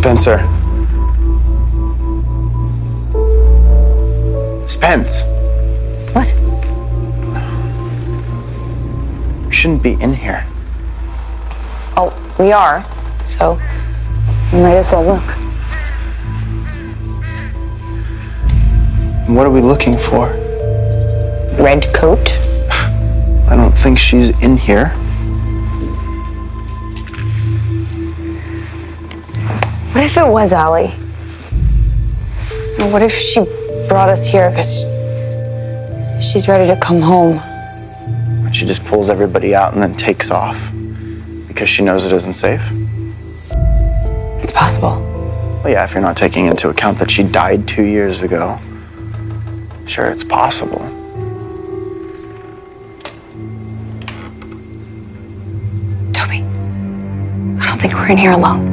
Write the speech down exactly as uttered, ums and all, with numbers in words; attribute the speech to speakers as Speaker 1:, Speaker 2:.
Speaker 1: Spencer. Spence.
Speaker 2: What?
Speaker 1: You shouldn't be in here.
Speaker 2: Oh, we are, so we might as well look.
Speaker 1: What are we looking for?
Speaker 2: Red coat?
Speaker 1: I don't think she's in here.
Speaker 2: What if it was Allie? Or what if she brought us here because she's ready to come home?
Speaker 1: She just pulls everybody out and then takes off because she knows it isn't safe.
Speaker 2: It's possible.
Speaker 1: Well, yeah, if you're not taking into account that she died two years ago. Sure, it's possible.
Speaker 2: Toby, I don't think we're in here alone.